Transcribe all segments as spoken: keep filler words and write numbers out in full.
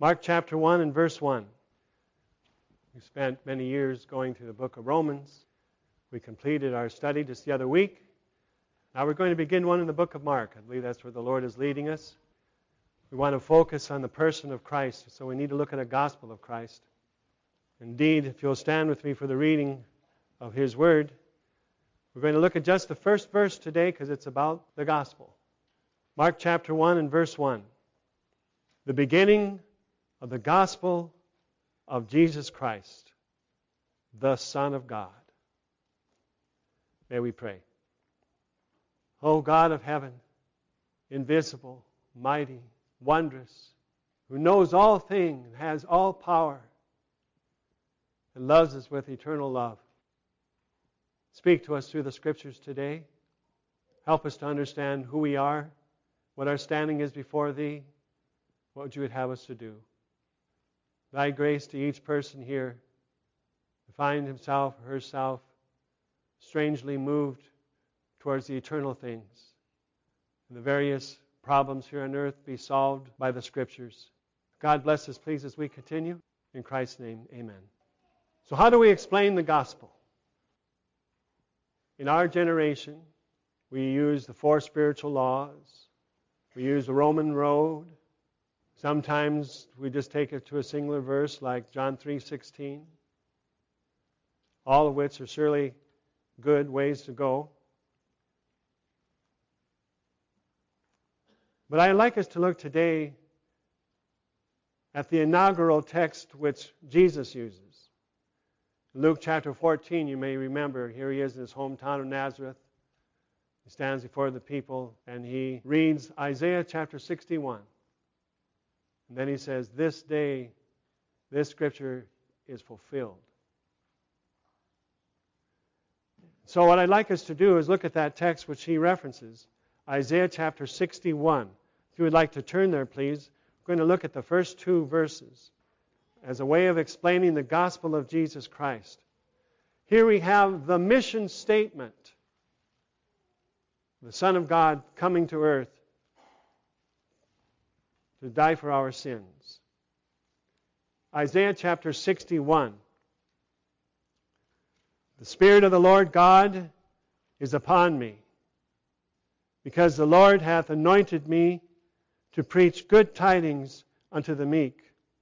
Mark chapter one and verse one. We spent many years going through the book of Romans. We completed our study just the other week. Now we're going to begin one in the book of Mark. I believe that's where the Lord is leading us. We want to focus on the person of Christ, so we need to look at a gospel of Christ. Indeed, if you'll stand with me for the reading of His Word, we're going to look at just the first verse today because it's about the gospel. Mark chapter one and verse one. The beginning of the gospel of Jesus Christ, the Son of God. May we pray. O God of heaven, invisible, mighty, wondrous, who knows all things and has all power, and loves us with eternal love. Speak to us through the Scriptures today. Help us to understand who we are, what our standing is before Thee, what You would have us to do. Thy grace to each person here to find himself or herself strangely moved towards the eternal things. And the various problems here on earth be solved by the Scriptures. God bless us, please, as we continue. In Christ's name, amen. So how do we explain the gospel? In our generation, we use the four spiritual laws. We use the Roman road. Sometimes we just take it to a singular verse like John three sixteen. All of which are surely good ways to go. But I'd like us to look today at the inaugural text which Jesus uses. Luke chapter fourteen, you may remember, here He is in His hometown of Nazareth. He stands before the people and He reads Isaiah chapter sixty-one. And then He says, this day, this Scripture is fulfilled. So what I'd like us to do is look at that text which He references, Isaiah chapter sixty-one. If you would like to turn there, please. We're going to look at the first two verses as a way of explaining the gospel of Jesus Christ. Here we have the mission statement. The Son of God coming to earth to die for our sins. Isaiah chapter sixty-one. The Spirit of the Lord God is upon me, because the Lord hath anointed me to preach good tidings unto the meek.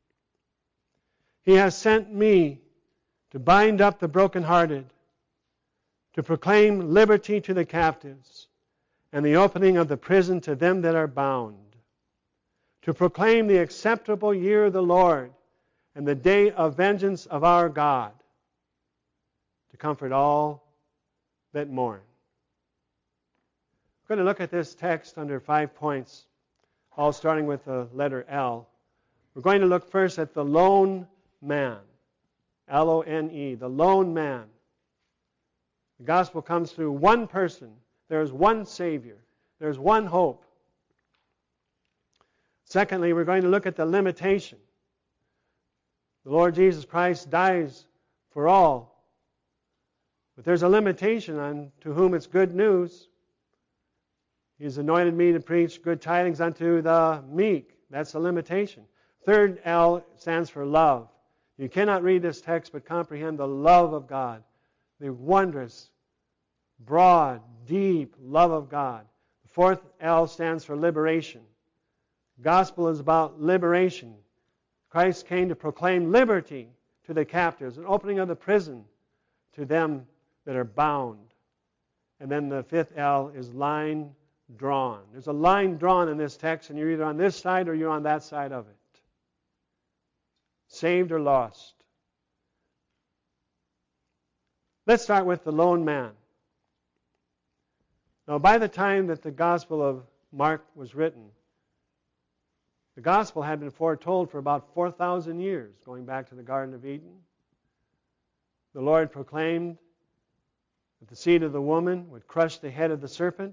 He has sent me to bind up the brokenhearted, to proclaim liberty to the captives, and the opening of the prison to them that are bound, to proclaim the acceptable year of the Lord and the day of vengeance of our God, to comfort all that mourn. We're going to look at this text under five points, all starting with the letter L. We're going to look first at the lone man, L O N E, the lone man. The gospel comes through one person. There's one Savior. There's one hope. Secondly, we're going to look at the limitation. The Lord Jesus Christ dies for all. But there's a limitation on to whom it's good news. He's anointed me to preach good tidings unto the meek. That's a limitation. Third L stands for love. You cannot read this text but comprehend the love of God. The wondrous, broad, deep love of God. The fourth L stands for liberation. Gospel is about liberation. Christ came to proclaim liberty to the captives, an opening of the prison to them that are bound. And then the fifth L is line drawn. There's a line drawn in this text, and you're either on this side or you're on that side of it. Saved or lost. Let's start with the lone man. Now, by the time that the Gospel of Mark was written, the Gospel had been foretold for about four thousand years, going back to the Garden of Eden. The Lord proclaimed that the seed of the woman would crush the head of the serpent.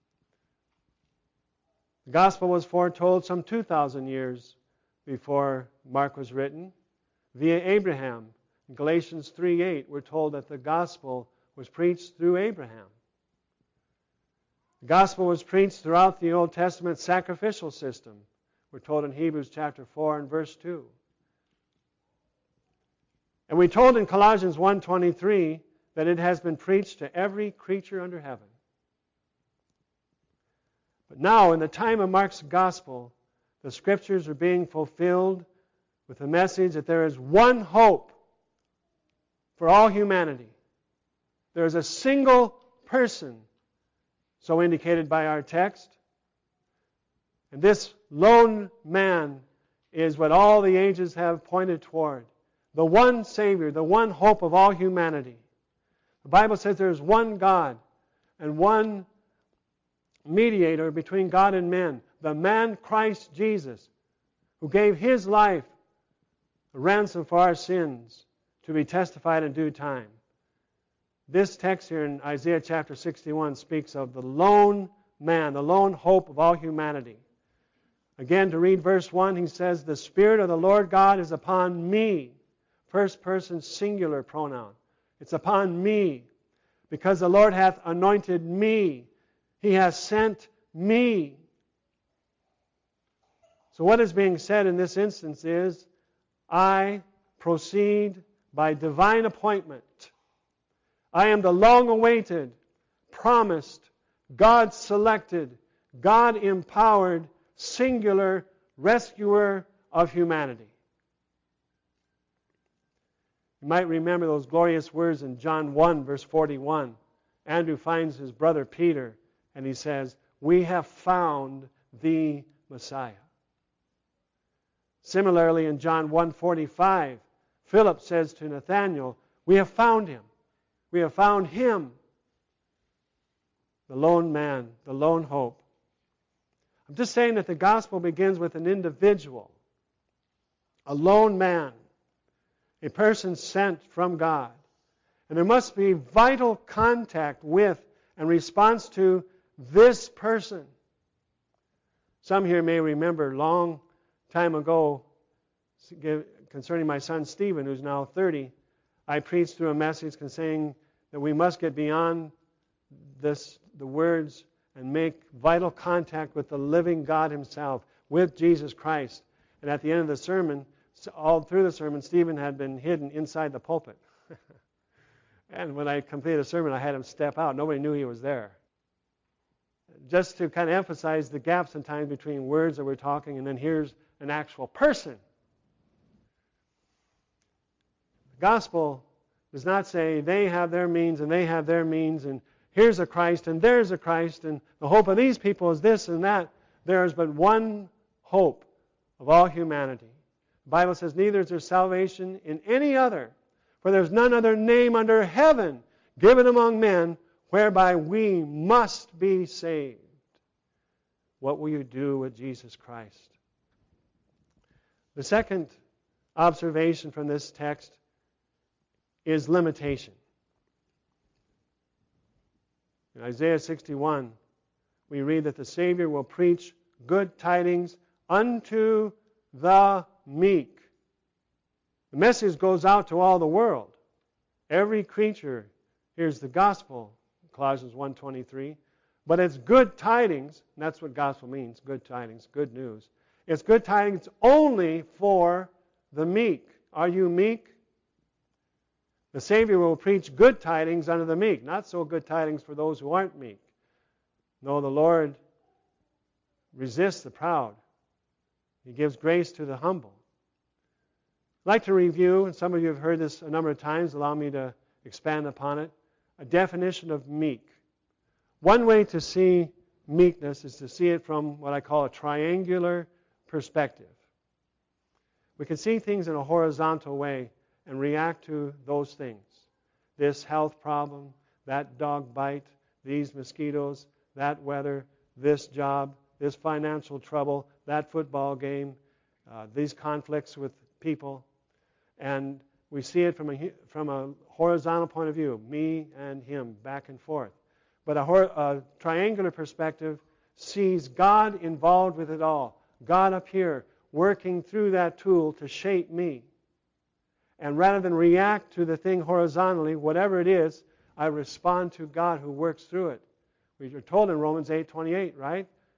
The Gospel was foretold some two thousand years before Mark was written. Via Abraham, in Galatians three eight, we're told that the Gospel was preached through Abraham. The Gospel was preached throughout the Old Testament sacrificial system. We're We're told in Hebrews chapter four and verse two. And we're told in Colossians one twenty-three that it has been preached to every creature under heaven. But now, in the time of Mark's gospel, the Scriptures are being fulfilled with the message that there is one hope for all humanity. There is a single person, so indicated by our text. And this lone man is what all the ages have pointed toward. The one Savior, the one hope of all humanity. The Bible says there is one God and one mediator between God and men, the man Christ Jesus, who gave His life a ransom for our sins to be testified in due time. This text here in Isaiah chapter sixty-one speaks of the lone man, the lone hope of all humanity. Again, to read verse one, he says, "The Spirit of the Lord God is upon me." First person singular pronoun. It's upon me, because the Lord hath anointed me. He has sent me. So what is being said in this instance is, I proceed by divine appointment. I am the long-awaited, promised, God-selected, God-empowered, singular rescuer of humanity. You might remember those glorious words in John one, verse forty-one. Andrew finds his brother Peter, and he says, "We have found the Messiah." Similarly, in John one forty-five, Philip says to Nathanael, "We have found him. We have found him." The lone man, the lone hope. I'm just saying that the gospel begins with an individual, a lone man, a person sent from God. And there must be vital contact with and response to this person. Some here may remember long time ago concerning my son Stephen, who's now thirty, I preached through a message saying that we must get beyond this, the words, and make vital contact with the living God Himself, with Jesus Christ. And at the end of the sermon, all through the sermon, Stephen had been hidden inside the pulpit. And when I completed the sermon, I had him step out. Nobody knew he was there. Just to kind of emphasize the gap sometimes between words that we're talking and then here's an actual person. The gospel does not say they have their means and they have their means and here's a Christ and there's a Christ and the hope of these people is this and that. There is but one hope of all humanity. The Bible says, "Neither is there salvation in any other, for there is none other name under heaven given among men whereby we must be saved." What will you do with Jesus Christ? The second observation from this text is limitation. In Isaiah sixty-one, we read that the Savior will preach good tidings unto the meek. The message goes out to all the world. Every creature hears the gospel, Colossians one twenty-three. But it's good tidings, and that's what gospel means, good tidings, good news. It's good tidings only for the meek. Are you meek? The Savior will preach good tidings unto the meek, not so good tidings for those who aren't meek. No, the Lord resists the proud. He gives grace to the humble. I'd like to review, and some of you have heard this a number of times, allow me to expand upon it, a definition of meek. One way to see meekness is to see it from what I call a triangular perspective. We can see things in a horizontal way and react to those things. This health problem, that dog bite, these mosquitoes, that weather, this job, this financial trouble, that football game, uh, these conflicts with people. And we see it from a, from a horizontal point of view, me and him, back and forth. But a, a triangular perspective sees God involved with it all. God up here working through that tool to shape me. And rather than react to the thing horizontally, whatever it is, I respond to God who works through it. We are told in Romans eight twenty-eight, right?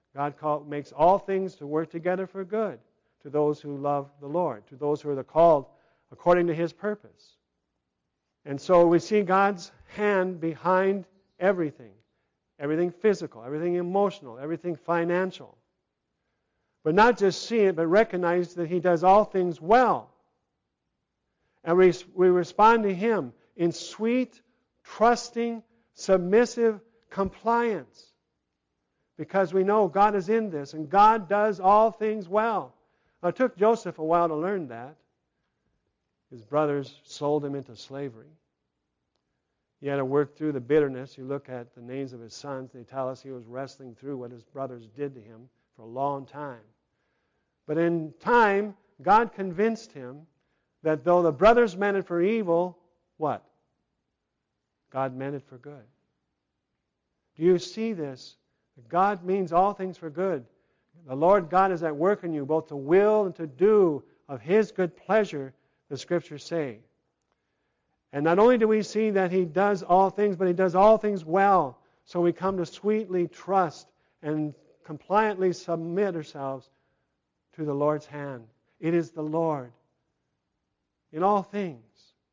God call, makes all things to work together for good to those who love the Lord, to those who are the called according to His purpose. And so we see God's hand behind everything. Everything physical, everything emotional, everything financial. But not just see it, but recognize that He does all things well. And we, we respond to Him in sweet, trusting, submissive compliance. Because we know God is in this, and God does all things well. Now, it took Joseph a while to learn that. His brothers sold him into slavery. He had to work through the bitterness. You look at the names of his sons, they tell us he was wrestling through what his brothers did to him for a long time. But in time, God convinced him that though the brothers meant it for evil, what? God meant it for good. Do you see this? God means all things for good. The Lord God is at work in you, both to will and to do of His good pleasure, the Scriptures say. And not only do we see that He does all things, but He does all things well. So we come to sweetly trust and compliantly submit ourselves to the Lord's hand. It is the Lord in all things.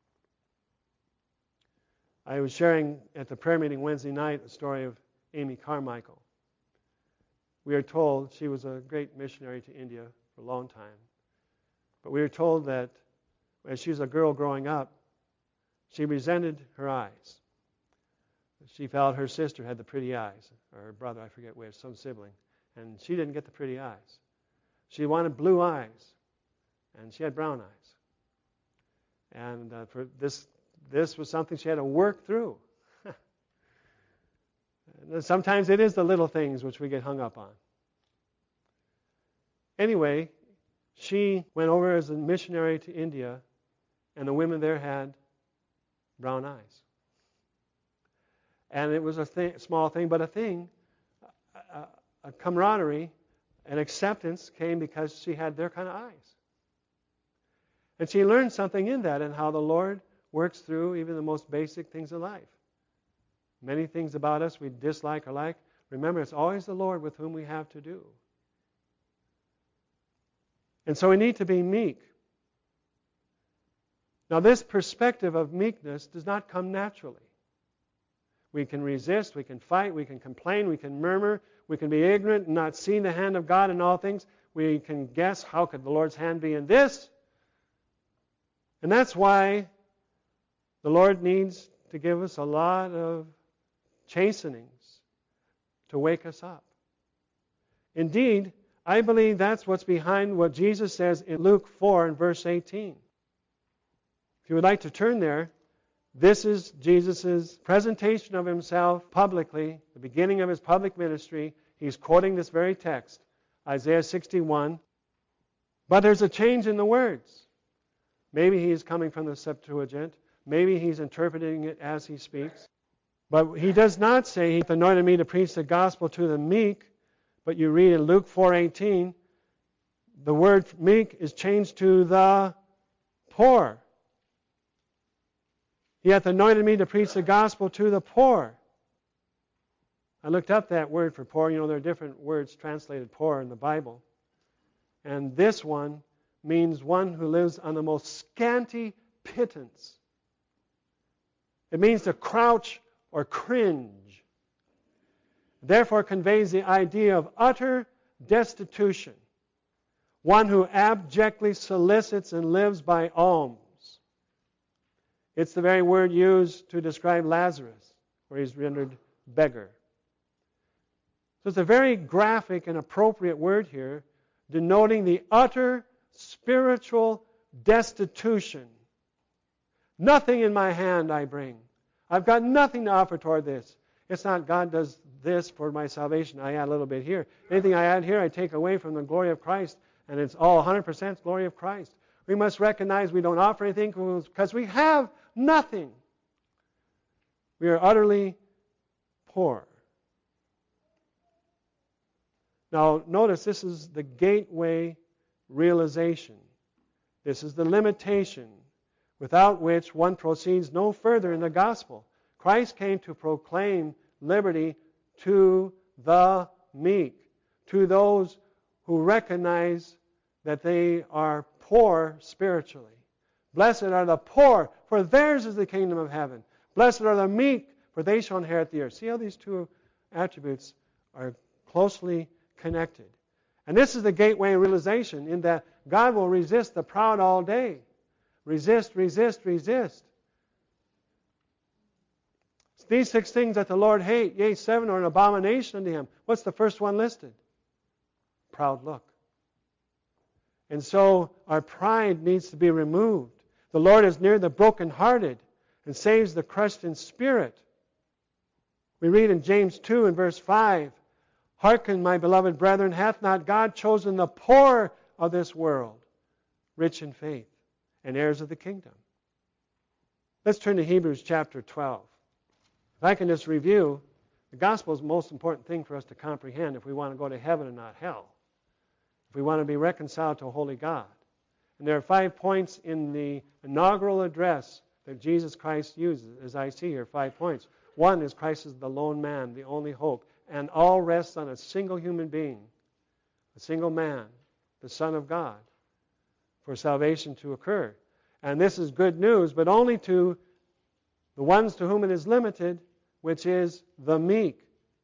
I was sharing at the prayer meeting Wednesday night the story of Amy Carmichael. We are told she was a great missionary to India for a long time. But we are told that as she was a girl growing up, she resented her eyes. She felt her sister had the pretty eyes, or her brother, I forget which, some sibling, and she didn't get the pretty eyes. She wanted blue eyes, and she had brown eyes. And uh, for this, this was something she had to work through. Sometimes it is the little things which we get hung up on. Anyway, she went over as a missionary to India, and the women there had brown eyes. And it was a th- small thing, but a thing, a, a camaraderie, an acceptance came because she had their kind of eyes. And she learned something in that and how the Lord works through even the most basic things of life. Many things about us we dislike or like. Remember, it's always the Lord with whom we have to do. And so we need to be meek. Now, this perspective of meekness does not come naturally. We can resist, we can fight, we can complain, we can murmur, we can be ignorant and not see the hand of God in all things. We can guess, how could the Lord's hand be in this? And that's why the Lord needs to give us a lot of chastenings to wake us up. Indeed, I believe that's what's behind what Jesus says in Luke four and verse eighteen. If you would like to turn there, this is Jesus' presentation of Himself publicly, the beginning of His public ministry. He's quoting this very text, Isaiah sixty-one. But there's a change in the words. Maybe He's coming from the Septuagint. Maybe He's interpreting it as He speaks. But He does not say He anointed me to preach the gospel to the meek. But you read in Luke four eighteen, the word meek is changed to the poor. He hath anointed me to preach the gospel to the poor. I looked up that word for poor. You know, there are different words translated poor in the Bible. And this one means one who lives on the most scanty pittance. It means to crouch or cringe. Therefore conveys the idea of utter destitution. One who abjectly solicits and lives by alms. It's the very word used to describe Lazarus, where he's rendered beggar. So it's a very graphic and appropriate word here, denoting the utter spiritual destitution. Nothing in my hand I bring. I've got nothing to offer toward this. It's not God does this for my salvation. I add a little bit here. Anything I add here, I take away from the glory of Christ, and it's all one hundred percent glory of Christ. We must recognize we don't offer anything because we have nothing. We are utterly poor. Now, notice this is the gateway realization. This is the limitation without which one proceeds no further in the gospel. Christ came to proclaim liberty to the meek, to those who recognize that they are poor spiritually. Blessed are the poor, for theirs is the kingdom of heaven. Blessed are the meek, for they shall inherit the earth. See how these two attributes are closely connected. And this is the gateway realization, in that God will resist the proud all day. Resist, resist, resist. These six things that the Lord hates, yea, seven are an abomination unto him. What's the first one listed? Proud look. And so our pride needs to be removed. The Lord is near the brokenhearted and saves the crushed in spirit. We read in James two and verse five, Hearken, my beloved brethren, hath not God chosen the poor of this world, rich in faith, and heirs of the kingdom? Let's turn to Hebrews chapter twelve. If I can just review, the gospel is the most important thing for us to comprehend if we want to go to heaven and not hell. If we want to be reconciled to a holy God. And there are five points in the inaugural address that Jesus Christ uses, as I see here, five points. One is Christ is the lone man, the only hope, and all rests on a single human being, a single man, the Son of God, for salvation to occur. And this is good news, but only to the ones to whom it is limited, which is the meek.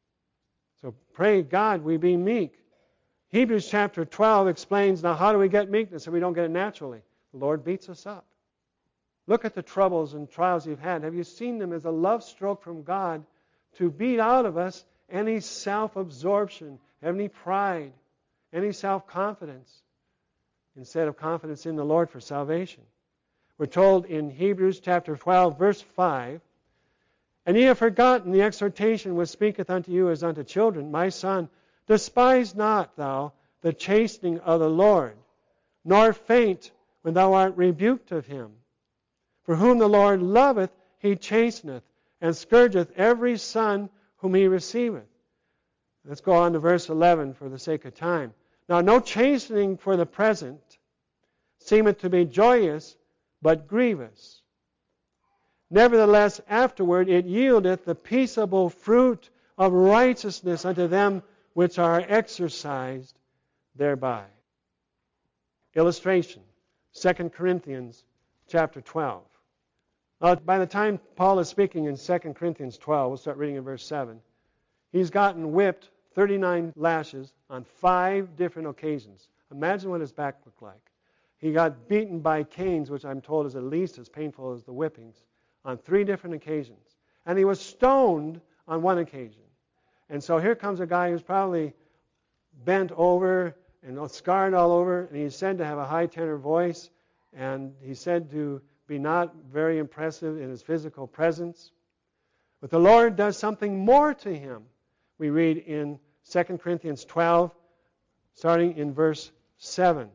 So pray God we be meek. Hebrews chapter twelve explains, now how do we get meekness if we don't get it naturally? The Lord beats us up. Look at the troubles and trials you've had. Have you seen them as a love stroke from God to beat out of us any self-absorption, any pride, any self-confidence, instead of confidence in the Lord for salvation? We're told in Hebrews chapter twelve, verse five, And ye have forgotten the exhortation which speaketh unto you as unto children, My son, despise not thou the chastening of the Lord, nor faint when thou art rebuked of him. For whom the Lord loveth, he chasteneth, and scourgeth every son whom he receiveth. Let's go on to verse eleven for the sake of time. Now no chastening for the present seemeth to be joyous, but grievous. Nevertheless, afterward it yieldeth the peaceable fruit of righteousness unto them which are exercised thereby. Illustration, Second Corinthians chapter twelve. Now, by the time Paul is speaking in Second Corinthians twelve, we'll start reading in verse seven, he's gotten whipped thirty-nine lashes on five different occasions. Imagine what his back looked like. He got beaten by canes, which I'm told is at least as painful as the whippings, on three different occasions. And he was stoned on one occasion. And so here comes a guy who's probably bent over and scarred all over, and he's said to have a high tenor voice, and he's said to be not very impressive in his physical presence. But the Lord does something more to him. We read in Second Corinthians twelve, starting in verse seven.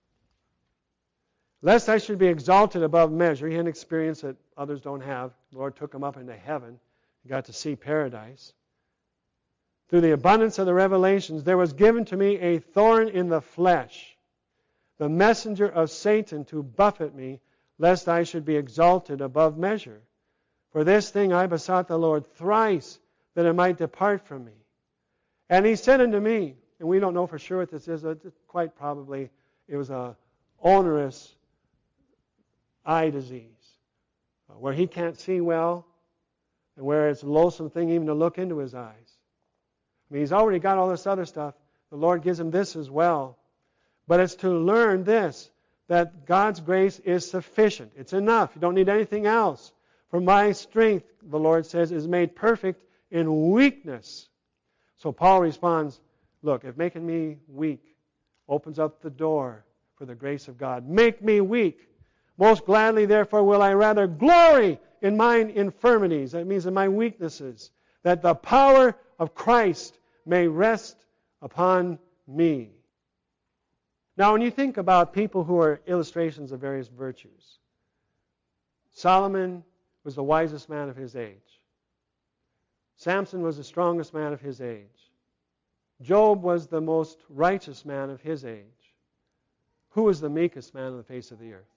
Lest I should be exalted above measure. He had an experience that others don't have. The Lord took him up into heaven. He got to see paradise. Through the abundance of the revelations, there was given to me a thorn in the flesh, the messenger of Satan to buffet me, lest I should be exalted above measure. For this thing I besought the Lord thrice, that it might depart from me. And he said unto me, and we don't know for sure what this is, quite probably it was a onerous eye disease, where he can't see well, and where it's a loathsome thing even to look into his eyes. I mean, he's already got all this other stuff. The Lord gives him this as well. But it's to learn this, that God's grace is sufficient. It's enough. You don't need anything else. For my strength, the Lord says, is made perfect in weakness. So Paul responds, look, if making me weak opens up the door for the grace of God, make me weak. Most gladly, therefore, will I rather glory in mine infirmities. That means in my weaknesses, that the power of Christ may rest upon me. Now, when you think about people who are illustrations of various virtues, Solomon was the wisest man of his age. Samson was the strongest man of his age. Job was the most righteous man of his age. Who was the meekest man on the face of the earth?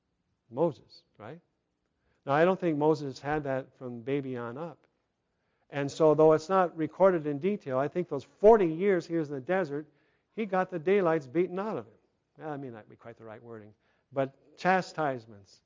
Moses, right? Now, I don't think Moses had that from baby on up. And so though it's not recorded in detail, I think those forty years he was in the desert, he got the daylights beaten out of him. Well, I mean, that would be quite the right wording. But chastisements,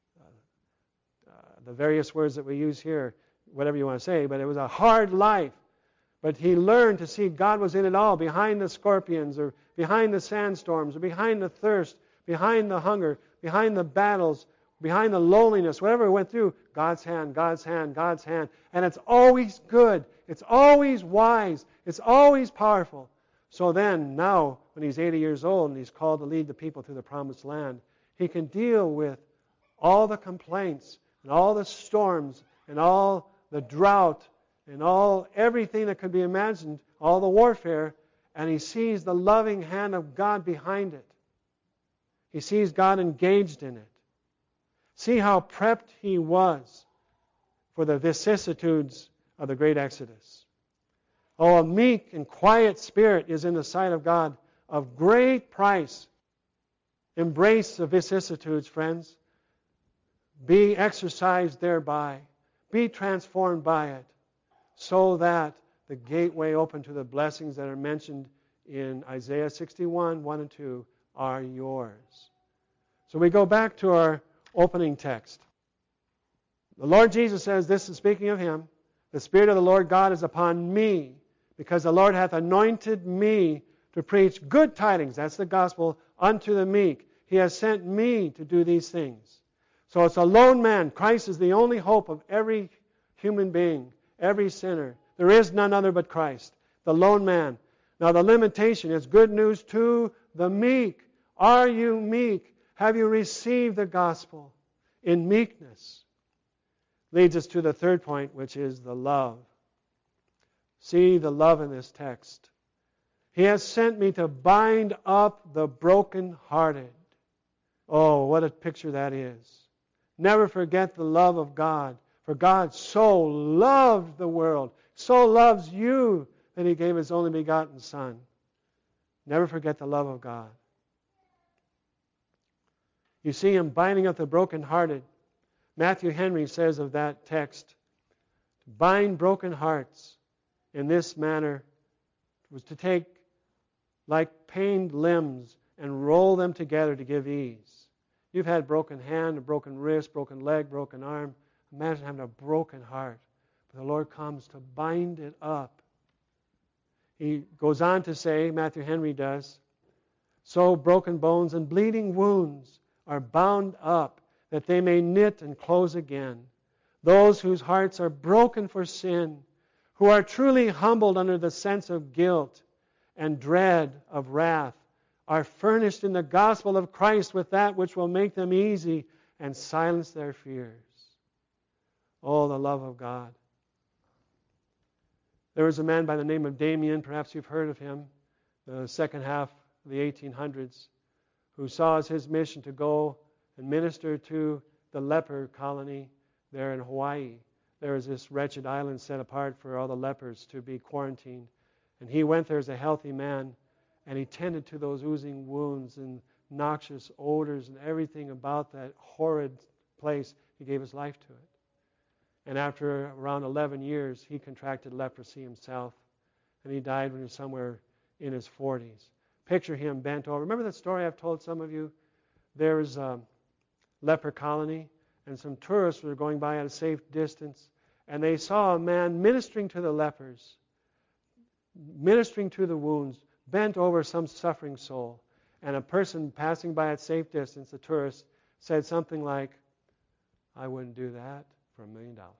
uh, uh, the various words that we use here, whatever you want to say, but it was a hard life. But he learned to see God was in it all, behind the scorpions or behind the sandstorms or behind the thirst, behind the hunger, behind the battles, behind the loneliness, whatever he went through, God's hand, God's hand, God's hand. And it's always good. It's always wise. It's always powerful. So then, now, when he's eighty years old and he's called to lead the people to the promised land, he can deal with all the complaints and all the storms and all the drought and all everything that could be imagined, all the warfare, and he sees the loving hand of God behind it. He sees God engaged in it. See how prepped he was for the vicissitudes of the great Exodus. Oh, a meek and quiet spirit is in the sight of God of great price. Embrace the vicissitudes, friends. Be exercised thereby. Be transformed by it, so that the gateway open to the blessings that are mentioned in Isaiah sixty-one, one and two are yours. So we go back to our opening text. The Lord Jesus says, this is speaking of Him, the Spirit of the Lord God is upon me, because the Lord hath anointed me to preach good tidings, that's the gospel, unto the meek. He has sent me to do these things. So it's a lone man. Christ is the only hope of every human being, every sinner. There is none other but Christ, the lone man. Now the limitation is good news to the meek. Are you meek? Have you received the gospel in meekness? Leads us to the third point, which is the love. See the love in this text. He has sent me to bind up the brokenhearted. Oh, what a picture that is. Never forget the love of God. For God so loved the world, so loves you, that He gave His only begotten Son. Never forget the love of God. You see Him binding up the brokenhearted. Matthew Henry says of that text, to bind broken hearts in this manner was to take like pained limbs and roll them together to give ease. You've had broken hand, a broken wrist, broken leg, broken arm. Imagine having a broken heart. But the Lord comes to bind it up. He goes on to say, Matthew Henry does, so broken bones and bleeding wounds are bound up, that they may knit and close again. Those whose hearts are broken for sin, who are truly humbled under the sense of guilt and dread of wrath, are furnished in the gospel of Christ with that which will make them easy and silence their fears. Oh, the love of God. There was a man by the name of Damien, perhaps you've heard of him, the second half of the eighteen hundreds, who saw as his mission to go and minister to the leper colony there in Hawaii. There was this wretched island set apart for all the lepers to be quarantined. And he went there as a healthy man, and he tended to those oozing wounds and noxious odors and everything about that horrid place. He gave his life to it. And after around eleven years, he contracted leprosy himself, and he died when he was somewhere in his forties. Picture him bent over. Remember that story I've told some of you? There was a leper colony, and some tourists were going by at a safe distance, and they saw a man ministering to the lepers, ministering to the wounds, bent over some suffering soul. And a person passing by at safe distance, a tourist, said something like, I wouldn't do that for a million dollars.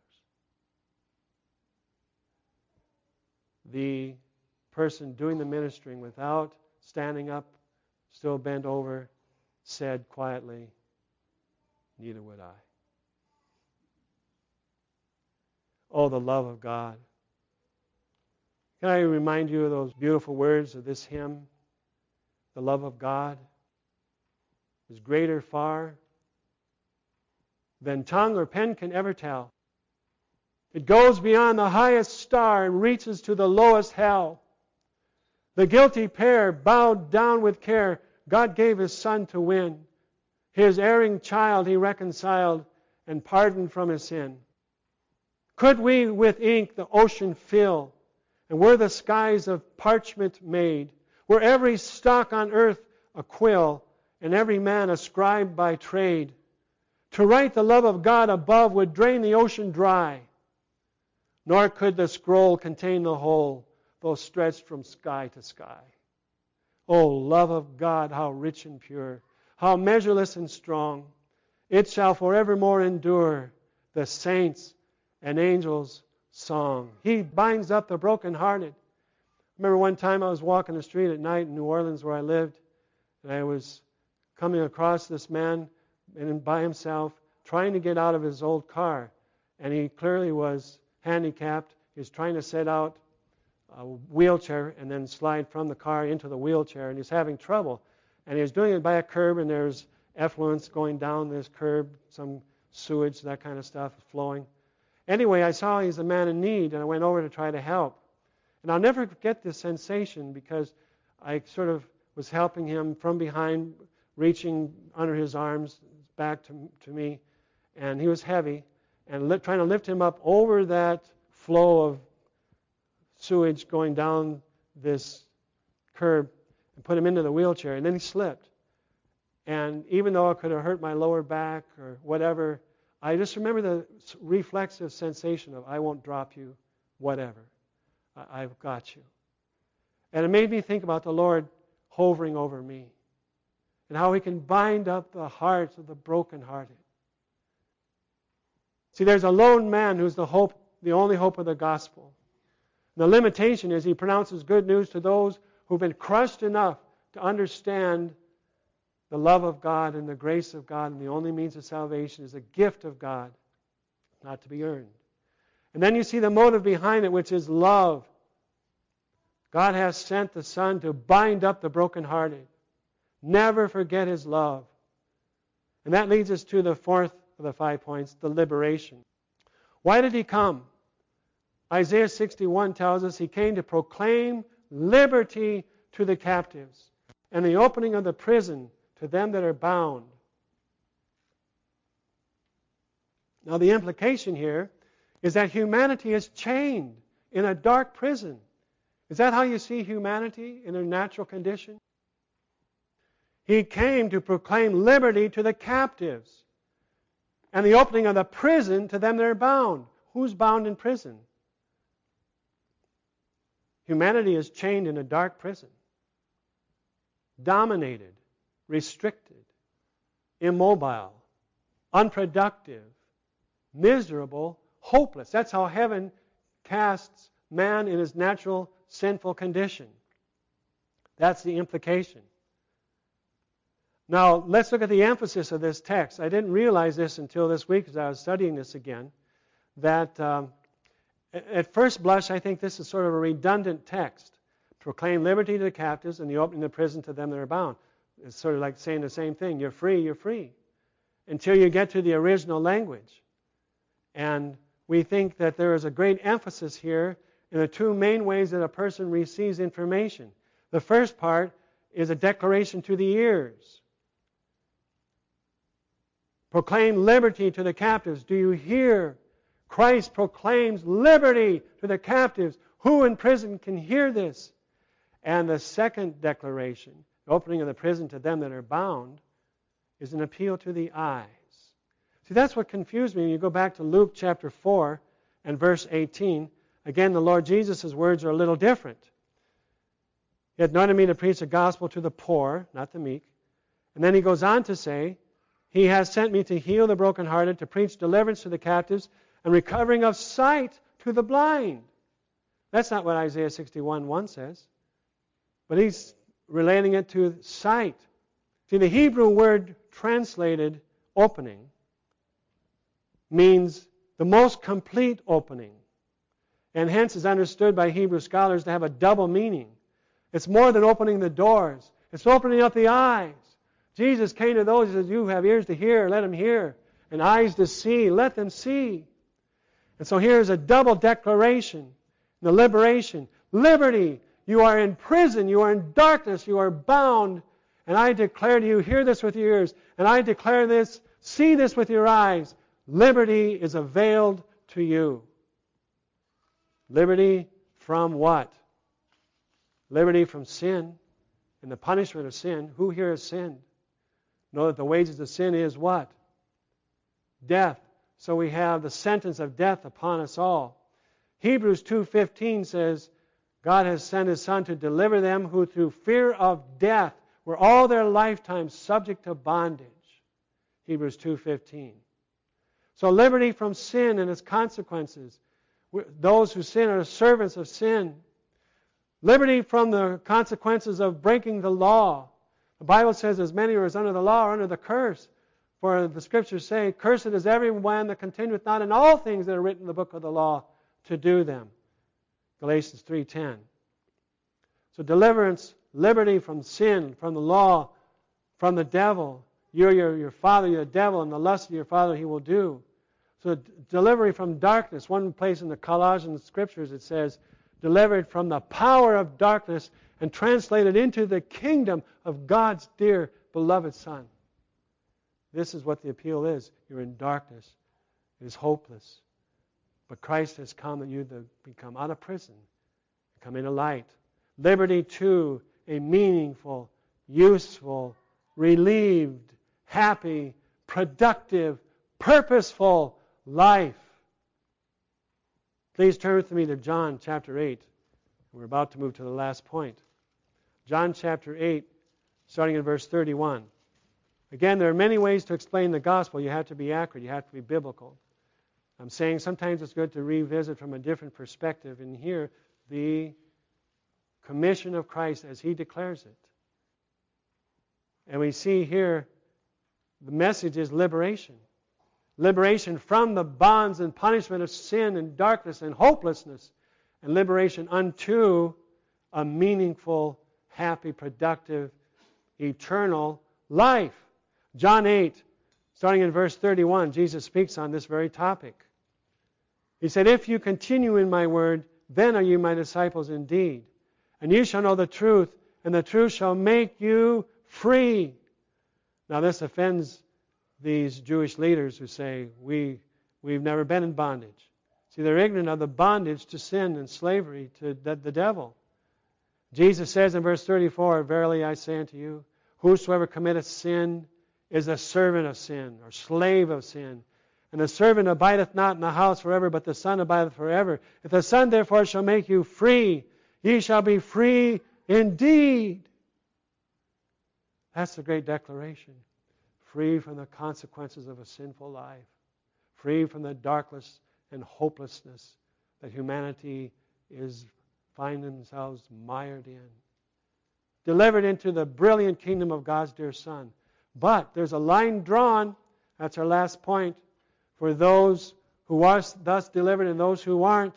The person doing the ministering without standing up, still bent over, said quietly, neither would I. Oh, the love of God. Can I remind you of those beautiful words of this hymn? The love of God is greater far than tongue or pen can ever tell. It goes beyond the highest star and reaches to the lowest hell. The guilty pair, bowed down with care, God gave His Son to win. His erring child He reconciled and pardoned from his sin. Could we with ink the ocean fill, and were the skies of parchment made, were every stalk on earth a quill, and every man a scribe by trade, to write the love of God above would drain the ocean dry, nor could the scroll contain the whole, though stretched from sky to sky. O love of God, how rich and pure, how measureless and strong, it shall forevermore endure, the saints' and angels' song. He binds up the brokenhearted. I remember one time I was walking the street at night in New Orleans where I lived, and I was coming across this man and by himself trying to get out of his old car, and he clearly was handicapped. He was trying to set out a wheelchair and then slide from the car into the wheelchair, and he was having trouble. And he was doing it by a curb, and there's effluence going down this curb, some sewage, that kind of stuff flowing. Anyway, I saw he's a man in need, and I went over to try to help. And I'll never forget this sensation because I sort of was helping him from behind, reaching under his arms back to, to me, and he was heavy, and li- trying to lift him up over that flow of sewage going down this curb and put him into the wheelchair, and then he slipped. And even though it could have hurt my lower back or whatever, I just remember the reflexive sensation of, I won't drop you, whatever. I, I've got you. And it made me think about the Lord hovering over me and how He can bind up the hearts of the brokenhearted. See, there's a lone man who's the hope, the only hope of the gospel. The limitation is he pronounces good news to those who've been crushed enough to understand the love of God and the grace of God, and the only means of salvation is a gift of God, not to be earned. And then you see the motive behind it, which is love. God has sent the Son to bind up the brokenhearted. Never forget His love. And that leads us to the fourth of the five points, the liberation. Why did He come? Isaiah sixty-one tells us He came to proclaim liberty to the captives and the opening of the prison to them that are bound. Now the implication here is that humanity is chained in a dark prison. Is that how you see humanity in a natural condition? He came to proclaim liberty to the captives and the opening of the prison to them that are bound. Who's bound in prison? Humanity is chained in a dark prison, dominated, restricted, immobile, unproductive, miserable, hopeless. That's how heaven casts man in his natural sinful condition. That's the implication. Now, let's look at the emphasis of this text. I didn't realize this until this week as I was studying this again, that um, at first blush, I think this is sort of a redundant text. Proclaim liberty to the captives and the opening of the prison to them that are bound. It's sort of like saying the same thing. You're free, you're free. Until you get to the original language. And we think that there is a great emphasis here in the two main ways that a person receives information. The first part is a declaration to the ears. Proclaim liberty to the captives. Do you hear? Christ proclaims liberty to the captives. Who in prison can hear this? And the second declaration, the opening of the prison to them that are bound, is an appeal to the eyes. See, that's what confused me. When you go back to Luke chapter four and verse eighteen, again, the Lord Jesus' words are a little different. He had anointed me to preach the gospel to the poor, not the meek. And then he goes on to say, He has sent me to heal the brokenhearted, to preach deliverance to the captives, and recovering of sight to the blind. That's not what Isaiah sixty-one one says. But he's relating it to sight. See, the Hebrew word translated opening means the most complete opening, and hence is understood by Hebrew scholars to have a double meaning. It's more than opening the doors. It's opening up the eyes. Jesus came to those who said, you have ears to hear, let them hear, and eyes to see, let them see. And so here's a double declaration, the liberation. Liberty, you are in prison, you are in darkness, you are bound, and I declare to you, hear this with your ears, and I declare this, see this with your eyes. Liberty is availed to you. Liberty from what? Liberty from sin and the punishment of sin. Who here has sinned? Know that the wages of sin is what? Death. So we have the sentence of death upon us all. Hebrews two fifteen says, God has sent His Son to deliver them who through fear of death were all their lifetime subject to bondage. Hebrews two fifteen. So liberty from sin and its consequences. Those who sin are servants of sin. Liberty from the consequences of breaking the law. The Bible says, as many are as under the law are under the curse. For the Scriptures say, cursed is everyone that continueth not in all things that are written in the book of the law to do them. Galatians three ten. So deliverance, liberty from sin, from the law, from the devil. You're your, your father, you're the devil, and the lust of your father he will do. So delivery from darkness. One place in the Colossian Scriptures it says, delivered from the power of darkness and translated into the kingdom of God's dear beloved Son. This is what the appeal is. You're in darkness. It is hopeless. But Christ has come that you to become out of prison and come into light. Liberty to a meaningful, useful, relieved, happy, productive, purposeful life. Please turn with me to John chapter eight. We're about to move to the last point. John chapter eight, starting in verse thirty-one. Again, there are many ways to explain the gospel. You have to be accurate. You have to be biblical. I'm saying sometimes it's good to revisit from a different perspective and hear the commission of Christ as He declares it. And we see here the message is liberation. Liberation from the bonds and punishment of sin and darkness and hopelessness, and liberation unto a meaningful, happy, productive, eternal life. John eight, starting in verse thirty-one, Jesus speaks on this very topic. He said, if you continue in my word, then are you my disciples indeed. And you shall know the truth, and the truth shall make you free. Now this offends these Jewish leaders who say, we, we've never been in bondage. See, they're ignorant of the bondage to sin and slavery to the, the devil. Jesus says in verse thirty-four, verily I say unto you, whosoever committeth sin is a servant of sin, or slave of sin. And the servant abideth not in the house forever, but the Son abideth forever. If the Son therefore shall make you free, ye shall be free indeed. That's the great declaration. Free from the consequences of a sinful life. Free from the darkness and hopelessness that humanity is finding themselves mired in. Delivered into the brilliant kingdom of God's dear Son. But there's a line drawn, that's our last point, for those who are thus delivered and those who aren't.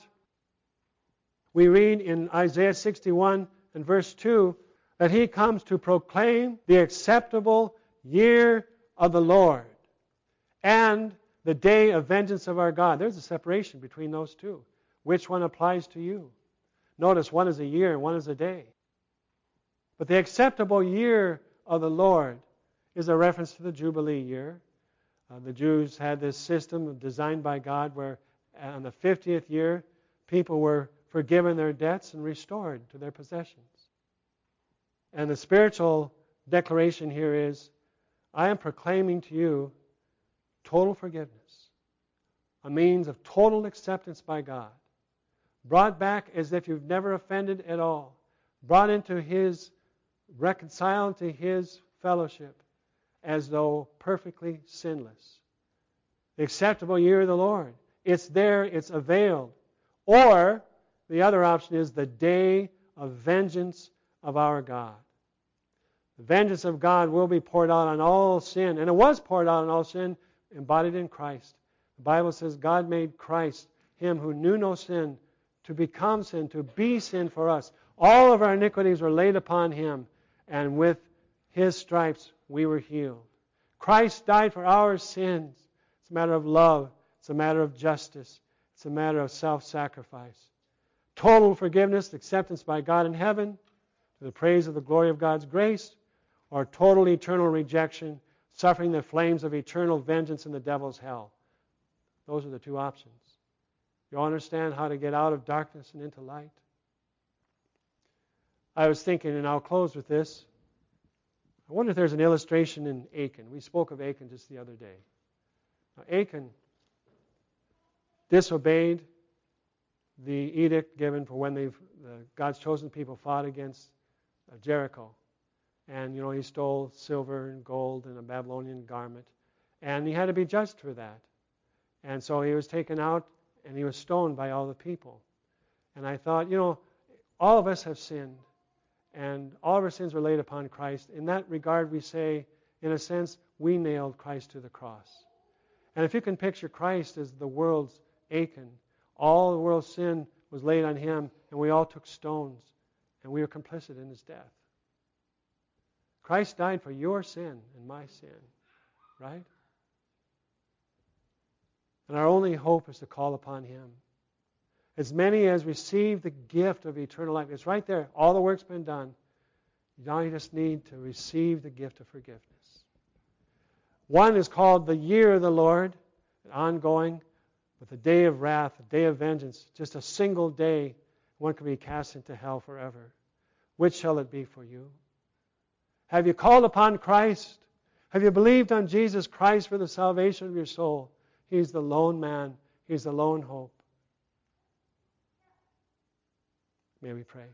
We read in Isaiah sixty-one and verse two that He comes to proclaim the acceptable year of the Lord and the day of vengeance of our God. There's a separation between those two. Which one applies to you? Notice one is a year and one is a day. But the acceptable year of the Lord is a reference to the Jubilee year. Uh, the Jews had this system designed by God where on the fiftieth year people were forgiven their debts and restored to their possessions. And the spiritual declaration here is, I am proclaiming to you total forgiveness, a means of total acceptance by God, brought back as if you've never offended at all, brought into His, reconciled to His fellowship as though perfectly sinless. The acceptable year of the Lord. It's there, it's availed. Or the other option is the day of vengeance of our God. The vengeance of God will be poured out on all sin, and it was poured out on all sin, embodied in Christ. The Bible says God made Christ, Him who knew no sin, to become sin, to be sin for us. All of our iniquities were laid upon Him, and with His stripes we were healed. Christ died for our sins. It's a matter of love. It's a matter of justice. It's a matter of self-sacrifice. Total forgiveness, acceptance by God in heaven, to the praise of the glory of God's grace, or total eternal rejection, suffering the flames of eternal vengeance in the devil's hell. Those are the two options. You understand how to get out of darkness and into light? I was thinking, and I'll close with this. I wonder if there's an illustration in Achan. We spoke of Achan just the other day. Now, Achan disobeyed the edict given for when they've, the, God's chosen people fought against uh, Jericho. And, you know, he stole silver and gold and a Babylonian garment. And he had to be judged for that. And so he was taken out and he was stoned by all the people. And I thought, you know, all of us have sinned. And all of our sins were laid upon Christ. In that regard, we say, in a sense, we nailed Christ to the cross. And if you can picture Christ as the world's Achan, all the world's sin was laid on him, and we all took stones, and we were complicit in his death. Christ died for your sin and my sin, right? And our only hope is to call upon him. As many as receive the gift of eternal life, it's right there. All the work's been done. Now you just need to receive the gift of forgiveness. One is called the year of the Lord, ongoing, with the day of wrath, the day of vengeance, just a single day, one can be cast into hell forever. Which shall it be for you? Have you called upon Christ? Have you believed on Jesus Christ for the salvation of your soul? He's the lone man. He's the lone hope. May we pray.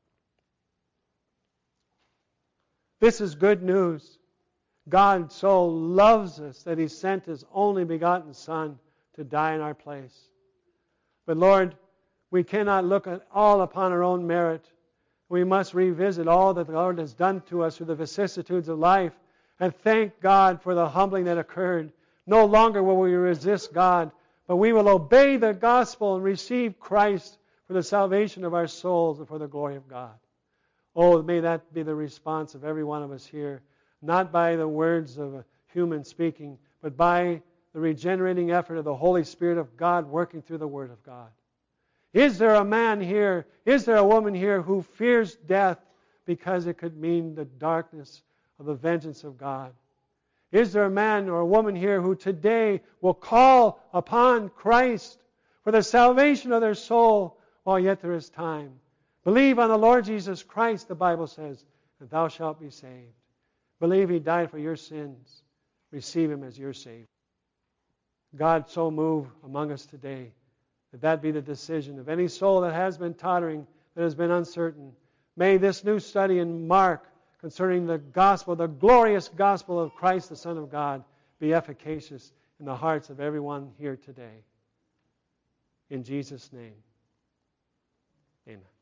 This is good news. God so loves us that He sent His only begotten Son to die in our place. But Lord, we cannot look at all upon our own merit. We must revisit all that the Lord has done to us through the vicissitudes of life and thank God for the humbling that occurred. No longer will we resist God, but we will obey the gospel and receive Christ for the salvation of our souls and for the glory of God. Oh, may that be the response of every one of us here, not by the words of a human speaking, but by the regenerating effort of the Holy Spirit of God working through the Word of God. Is there a man here, is there a woman here who fears death because it could mean the darkness of the vengeance of God? Is there a man or a woman here who today will call upon Christ for the salvation of their soul while yet there is time? Believe on the Lord Jesus Christ, the Bible says, and thou shalt be saved. Believe He died for your sins. Receive Him as your Savior. God, so move among us today that that be the decision of any soul that has been tottering, that has been uncertain. May this new study in Mark concerning the gospel, the glorious gospel of Christ, the Son of God, be efficacious in the hearts of everyone here today. In Jesus' name, amen.